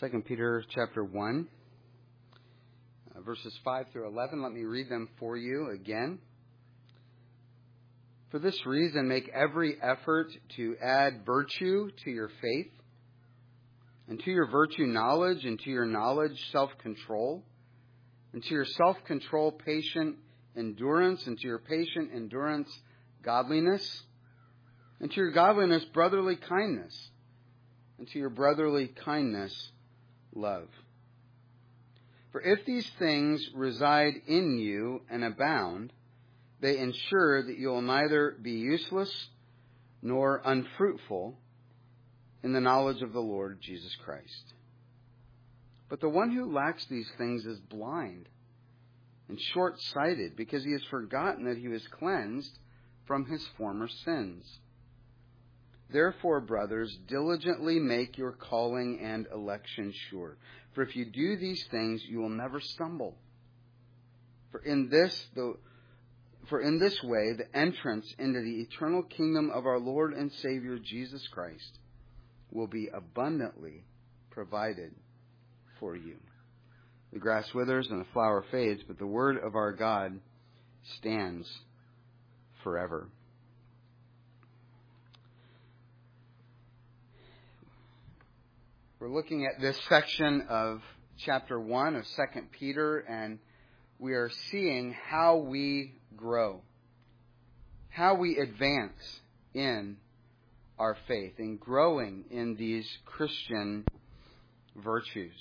2 Peter chapter 1, verses 5 through 11. Let me read them for you again. For this reason, make every effort to add virtue to your faith, and to your virtue knowledge, and to your knowledge self-control, and to your self-control patient endurance, and to your patient endurance godliness, and to your godliness brotherly kindness, and to your brotherly kindness love. For if these things reside in you and abound, they ensure that you will neither be useless nor unfruitful in the knowledge of the Lord Jesus Christ. But the one who lacks these things is blind and short-sighted, because he has forgotten that he was cleansed from his former sins. Therefore, brothers, diligently make your calling and election sure. For if you do these things, you will never stumble. For in this way, the entrance into the eternal kingdom of our Lord and Savior Jesus Christ will be abundantly provided for you. The grass withers and the flower fades, but the word of our God stands forever. We're looking at this section of chapter 1 of 2 Peter, and we are seeing how we grow, how we advance in our faith, and growing in these Christian virtues.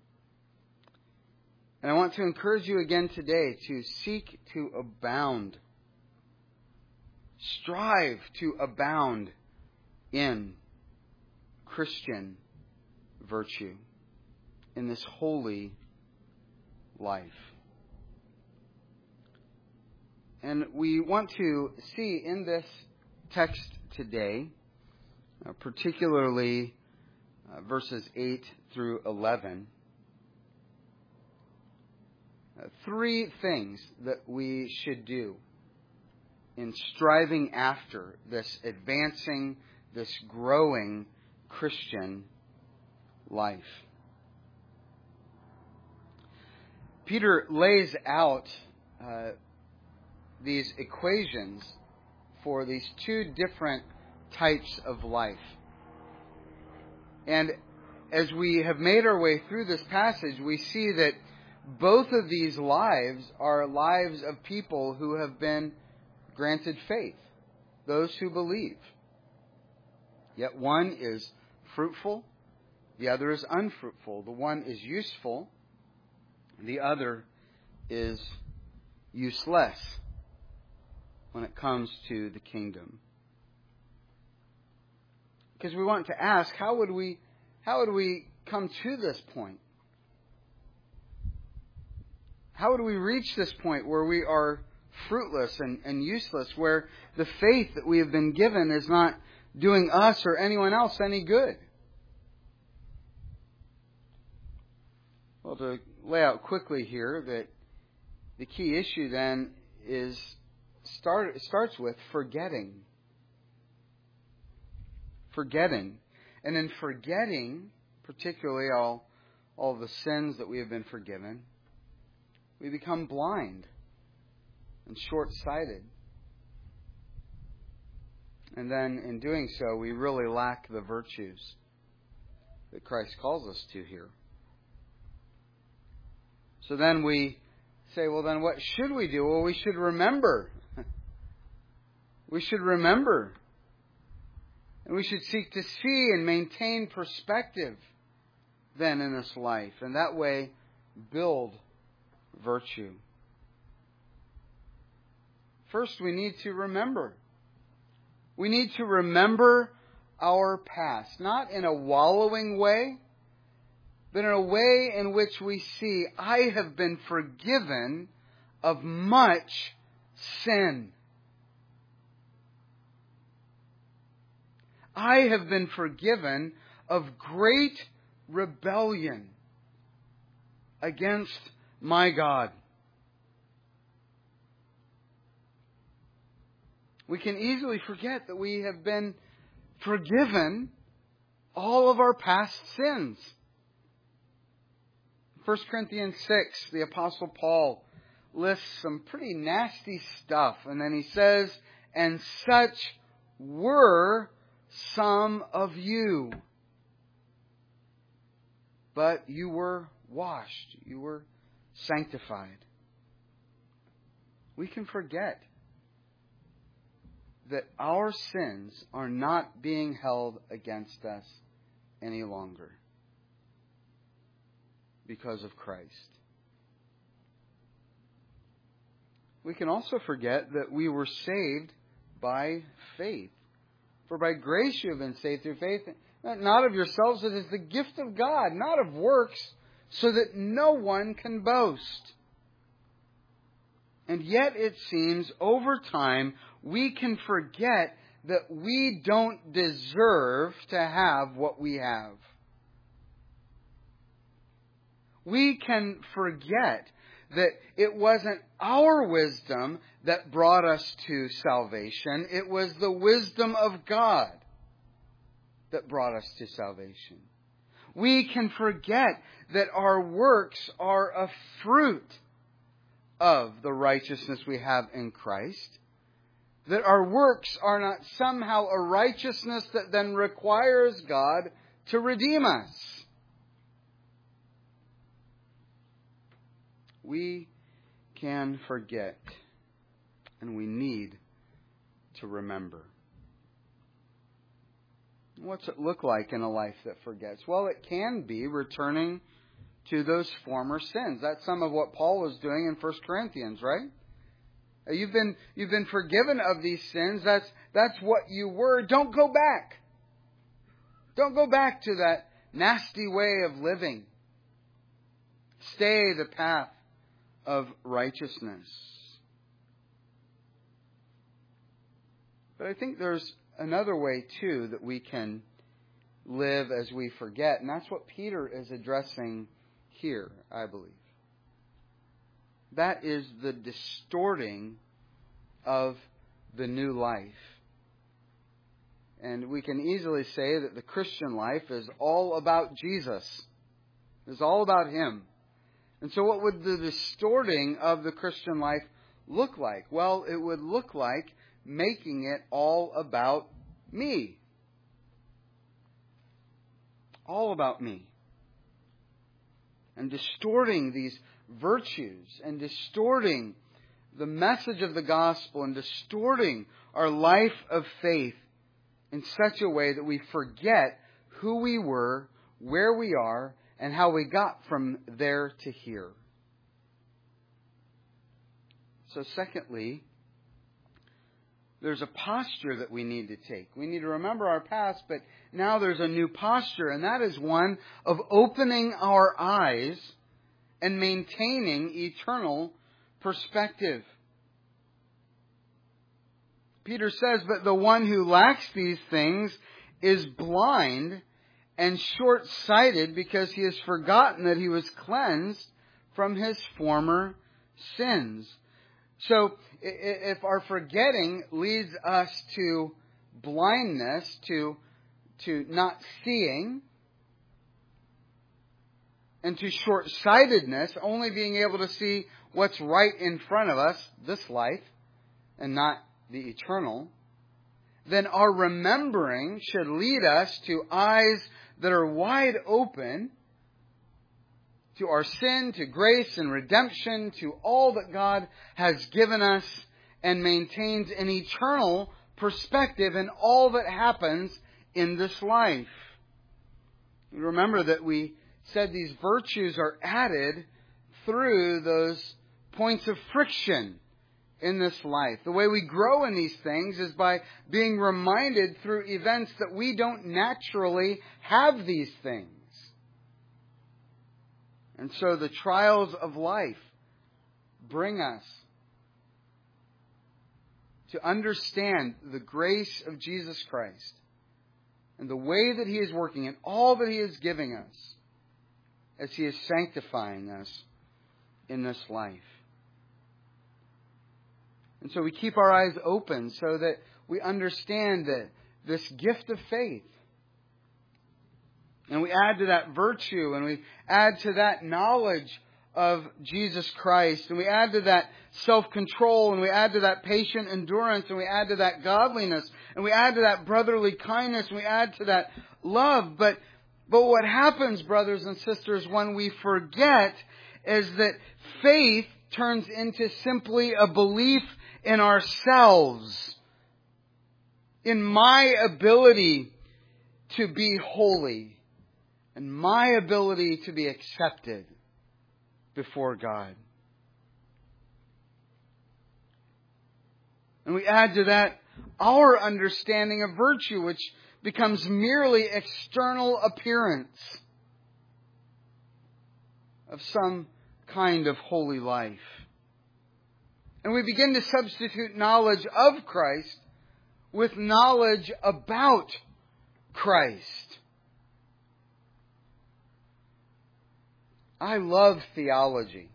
And I want to encourage you again today to seek to abound. Strive to abound in Christian virtue, in this holy life. And we want to see in this text today, particularly verses 8 through 11, three things that we should do in striving after this advancing, this growing Christian life. Peter lays out these equations for these two different types of life. And as we have made our way through this passage, we see that both of these lives are lives of people who have been granted faith, those who believe. Yet one is fruitful, the other is unfruitful. The one is useful, the other is useless when it comes to the kingdom. Because we want to ask, how would we come to this point? How would we reach this point where we are fruitless and useless, where the faith that we have been given is not doing us or anyone else any good? Well, to lay out quickly here that the key issue then starts with forgetting. Forgetting. And in forgetting, particularly all the sins that we have been forgiven, we become blind and short-sighted. And then in doing so, we really lack the virtues that Christ calls us to here. So then we say, well, then what should we do? Well, we should remember. We should remember. And we should seek to see and maintain perspective then in this life. And that way, build virtue. First, we need to remember. We need to remember our past. Not in a wallowing way, but in a way in which we see, I have been forgiven of much sin. I have been forgiven of great rebellion against my God. We can easily forget that we have been forgiven all of our past sins. 1 Corinthians 6, the Apostle Paul lists some pretty nasty stuff. And then he says, and such were some of you. But you were washed. You were sanctified. We can forget that our sins are not being held against us any longer because of Christ. We can also forget that we were saved by faith. For by grace you have been saved through faith, not of yourselves, it is the gift of God, not of works, so that no one can boast. And yet it seems over time we can forget that we don't deserve to have what we have. We can forget that it wasn't our wisdom that brought us to salvation. It was the wisdom of God that brought us to salvation. We can forget that our works are a fruit of the righteousness we have in Christ. That our works are not somehow a righteousness that then requires God to redeem us. We can forget, and we need to remember. What's it look like in a life that forgets? Well, it can be returning to those former sins. That's some of what Paul was doing in 1 Corinthians, right? You've been forgiven of these sins. That's what you were. Don't go back. Don't go back to that nasty way of living. Stay the path of righteousness. But I think there's another way, too, that we can live as we forget. And that's what Peter is addressing here, I believe. That is the distorting of the new life. And we can easily say that the Christian life is all about Jesus. It's all about Him. And so what would the distorting of the Christian life look like? Well, it would look like making it all about me. All about me. And distorting these virtues and distorting the message of the gospel and distorting our life of faith in such a way that we forget who we were, where we are, and how we got from there to here. So secondly, there's a posture that we need to take. We need to remember our past, but now there's a new posture, and that is one of opening our eyes and maintaining eternal perspective. Peter says, but the one who lacks these things is blind and short-sighted because he has forgotten that he was cleansed from his former sins. So if our forgetting leads us to blindness, to not seeing, and to short-sightedness, only being able to see what's right in front of us, this life, and not the eternal, then our remembering should lead us to eyes that are wide open to our sin, to grace and redemption, to all that God has given us, and maintains an eternal perspective in all that happens in this life. Remember that we said these virtues are added through those points of friction in this life. The way we grow in these things is by being reminded through events that we don't naturally have these things. And so the trials of life bring us to understand the grace of Jesus Christ and the way that He is working and all that He is giving us as He is sanctifying us in this life. And so we keep our eyes open so that we understand that this gift of faith And we add to that virtue, and we add to that knowledge of Jesus Christ, and we add to that self-control, and we add to that patient endurance, and we add to that godliness, and we add to that brotherly kindness, and we add to that love. But what happens, brothers and sisters, when we forget is that faith turns into simply a belief in ourselves, in my ability to be holy, and my ability to be accepted before God. And we add to that our understanding of virtue, which becomes merely external appearance of some kind of holy life. And we begin to substitute knowledge of Christ with knowledge about Christ. I love theology.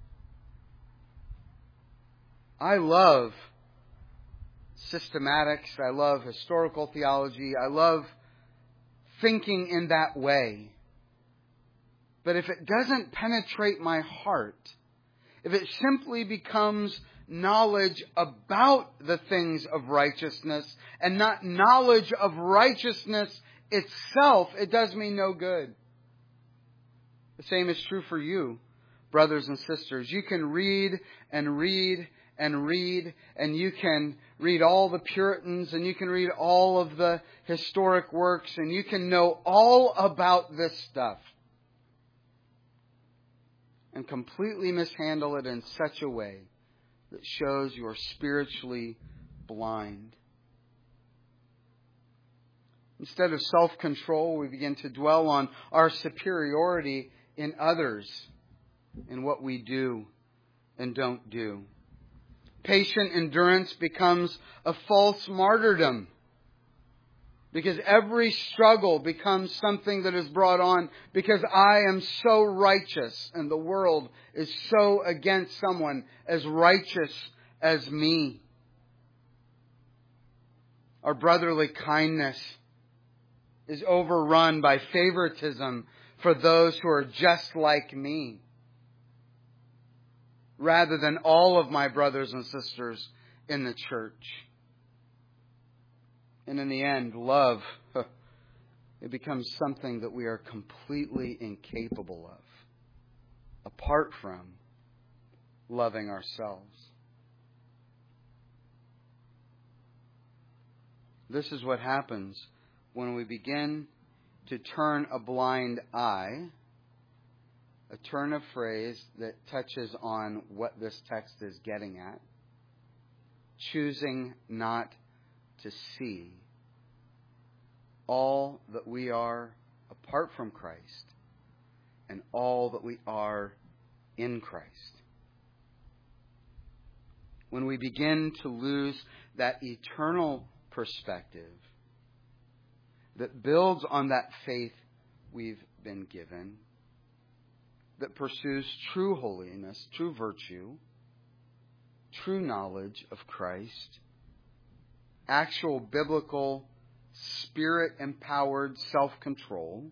I love systematics. I love historical theology. I love thinking in that way. But if it doesn't penetrate my heart, if it simply becomes knowledge about the things of righteousness and not knowledge of righteousness itself, it does me no good. The same is true for you, brothers and sisters. You can read and read and read, and you can read all the Puritans, and you can read all of the historic works, and you can know all about this stuff and completely mishandle it in such a way that shows you are spiritually blind. Instead of self-control, we begin to dwell on our superiority in others, in what we do and don't do. Patient endurance becomes a false martyrdom, because every struggle becomes something that is brought on because I am so righteous and the world is so against someone as righteous as me. Our brotherly kindness is overrun by favoritism for those who are just like me, rather than all of my brothers and sisters in the church. And in the end, love, it becomes something that we are completely incapable of, apart from loving ourselves. This is what happens when we begin to turn a blind eye, a turn of phrase that touches on what this text is getting at, choosing not to see all that we are apart from Christ and all that we are in Christ. When we begin to lose that eternal perspective that builds on that faith we've been given, that pursues true holiness, true virtue, true knowledge of Christ, actual biblical, Spirit-empowered self-control,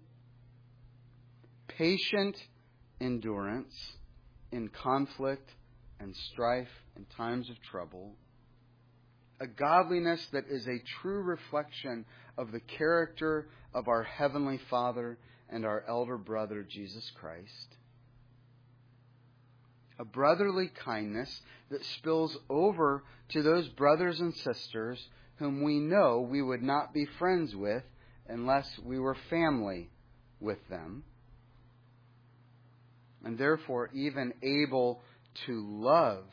patient endurance in conflict and strife and times of trouble, a godliness that is a true reflection of the character of our Heavenly Father and our elder brother, Jesus Christ. A brotherly kindness that spills over to those brothers and sisters whom we know we would not be friends with unless we were family with them. And therefore even able to love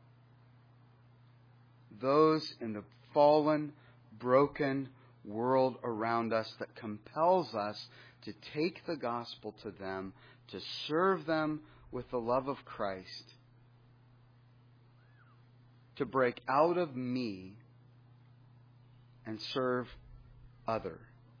those in the fallen, broken world around us, that compels us to take the gospel to them, to serve them with the love of Christ, to break out of me and serve other.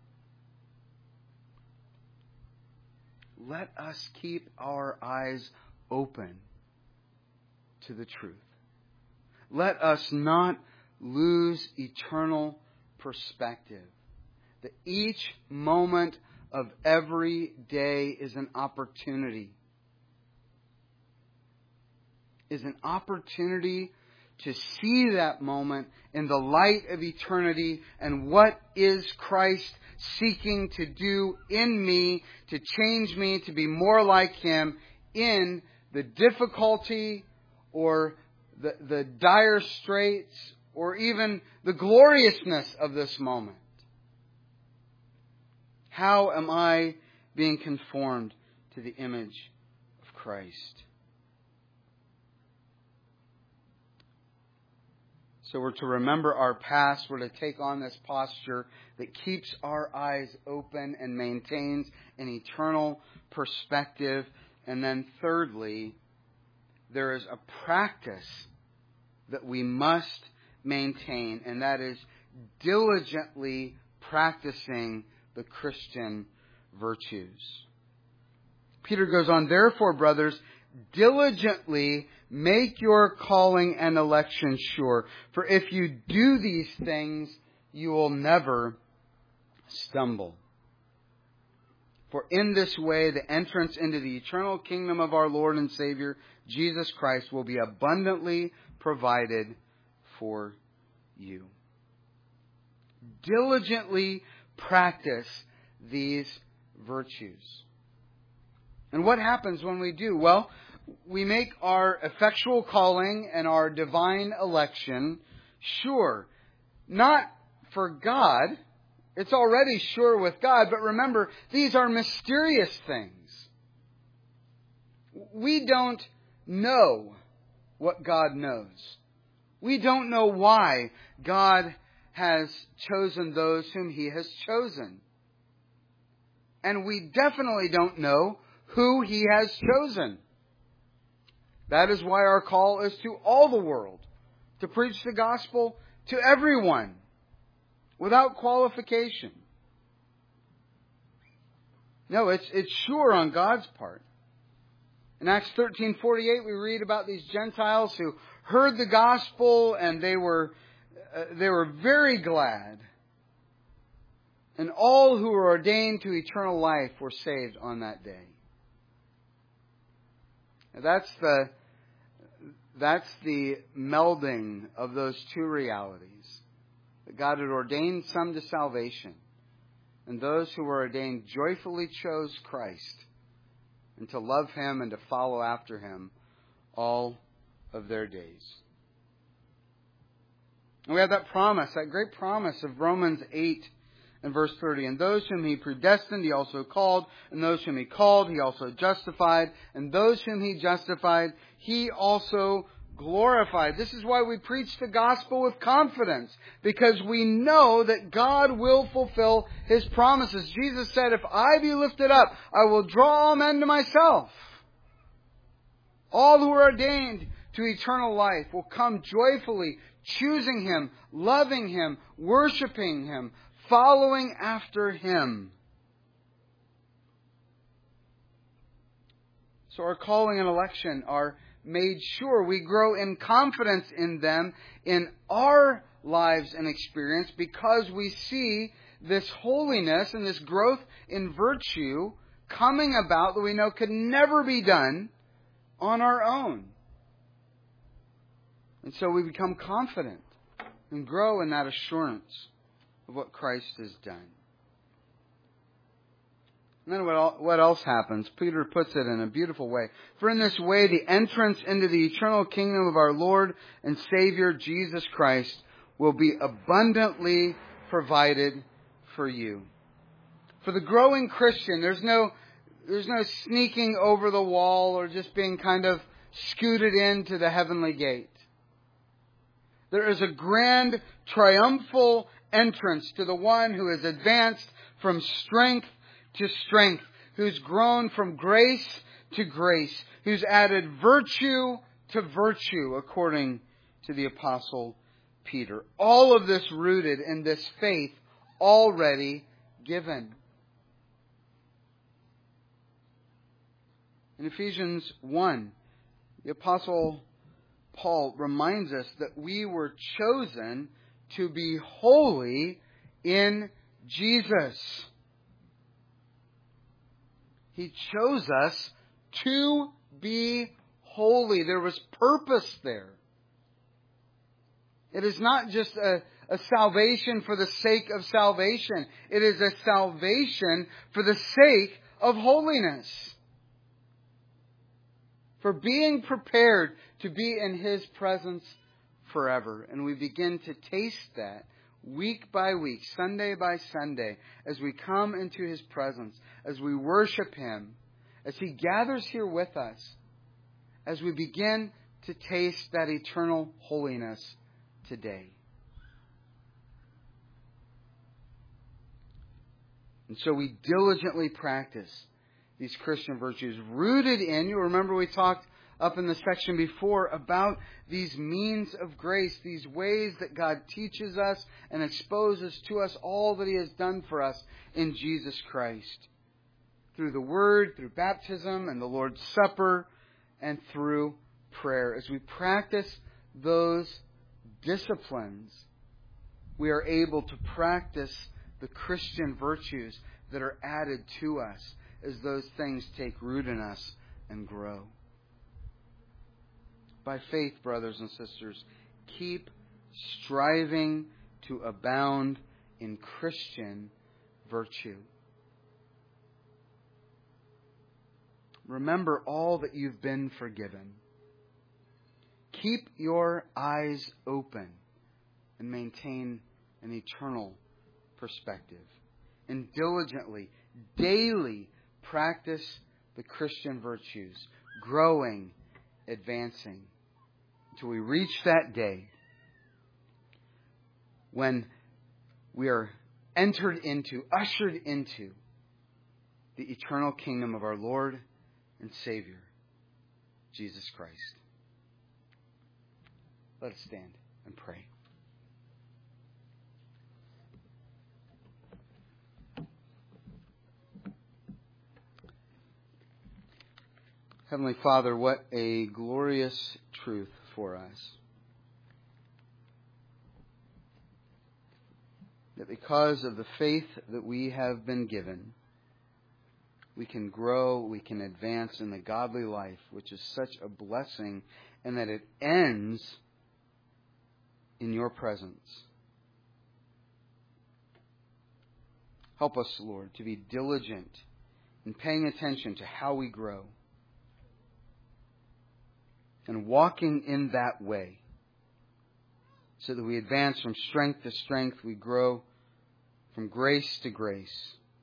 Let us keep our eyes open to the truth. Let us not lose eternal perspective. That each moment of every day is an opportunity. Is an opportunity to see that moment in the light of eternity and what is Christ seeking to do in me, to change me, to be more like Him in the difficulty or the dire straits or even the gloriousness of this moment. How am I being conformed to the image of Christ? So we're to remember our past. We're to take on this posture that keeps our eyes open and maintains an eternal perspective. And then thirdly, there is a practice that we must maintain, and that is diligently practicing the Christian virtues. Peter goes on, therefore, brothers, diligently make your calling and election sure. For if you do these things, you will never stumble. For in this way, the entrance into the eternal kingdom of our Lord and Savior, Jesus Christ, will be abundantly provided for you. Diligently practice these virtues. And what happens when we do? Well, we make our effectual calling and our divine election sure. Not for God. It's already sure with God. But remember, these are mysterious things. We don't know what God knows. We don't know why God has chosen those whom He has chosen. And we definitely don't know who He has chosen. That is why our call is to all the world, to preach the gospel to everyone, without qualification. No, it's sure on God's part. In Acts 13:48, we read about these Gentiles who heard the gospel and they were very glad. And all who were ordained to eternal life were saved on that day. That's the melding of those two realities. That God had ordained some to salvation, and those who were ordained joyfully chose Christ and to love Him and to follow after Him all of their days. And we have that promise, that great promise of Romans 8 and verse 30. And those whom He predestined, He also called. And those whom He called, He also justified. And those whom He justified, He also glorified. This is why we preach the gospel with confidence. Because we know that God will fulfill His promises. Jesus said, if I be lifted up, I will draw all men to myself. All who are ordained to eternal life will come joyfully, choosing Him, loving Him, worshiping Him, following after Him. So our calling and election are made sure. We grow in confidence in them in our lives and experience because we see this holiness and this growth in virtue coming about that we know could never be done on our own. And so we become confident and grow in that assurance of what Christ has done. And then what else happens? Peter puts it in a beautiful way. For in this way, the entrance into the eternal kingdom of our Lord and Savior Jesus Christ will be abundantly provided for you. For the growing Christian, there's no sneaking over the wall or just being kind of scooted into the heavenly gate. There is a grand, triumphal entrance to the one who has advanced from strength to strength, who's grown from grace to grace, who's added virtue to virtue, according to the Apostle Peter. All of this rooted in this faith already given. In Ephesians 1, the Apostle Paul reminds us that we were chosen to be holy in Jesus. He chose us to be holy. There was purpose there. It is not just a salvation for the sake of salvation. It is a salvation for the sake of holiness. For being prepared to be in His presence forever. And we begin to taste that week by week, Sunday by Sunday, as we come into His presence, as we worship Him, as He gathers here with us, as we begin to taste that eternal holiness today. And so we diligently practice these Christian virtues, rooted in, you remember we talked up in the section before about these means of grace, these ways that God teaches us and exposes to us all that He has done for us in Jesus Christ. Through the Word, through baptism and the Lord's Supper, and through prayer. As we practice those disciplines, we are able to practice the Christian virtues that are added to us as those things take root in us and grow. By faith, brothers and sisters, keep striving to abound in Christian virtue. Remember all that you've been forgiven. Keep your eyes open and maintain an eternal perspective. And diligently, daily practice the Christian virtues, growing, advancing, until we reach that day when we are ushered into the eternal kingdom of our Lord and Savior, Jesus Christ. Let us stand and pray. Heavenly Father, what a glorious truth for us. That because of the faith that we have been given, we can grow, we can advance in the godly life, which is such a blessing, and that it ends in Your presence. Help us, Lord, to be diligent in paying attention to how we grow and walking in that way so that we advance from strength to strength, we grow from grace to grace,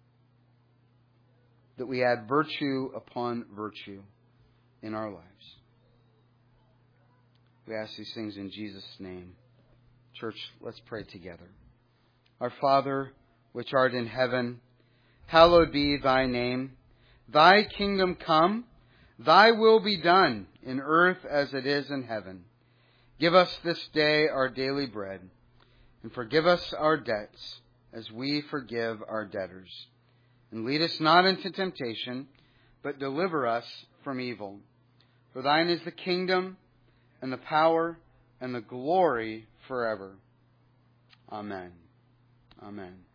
that we add virtue upon virtue in our lives. We ask these things in Jesus' name. Church, let's pray together. Our Father, which art in heaven, hallowed be Thy name. Thy kingdom come, Thy will be done in earth as it is in heaven. Give us this day our daily bread, and forgive us our debts as we forgive our debtors. And lead us not into temptation, but deliver us from evil. For Thine is the kingdom, and the power, and the glory forever. Amen. Amen.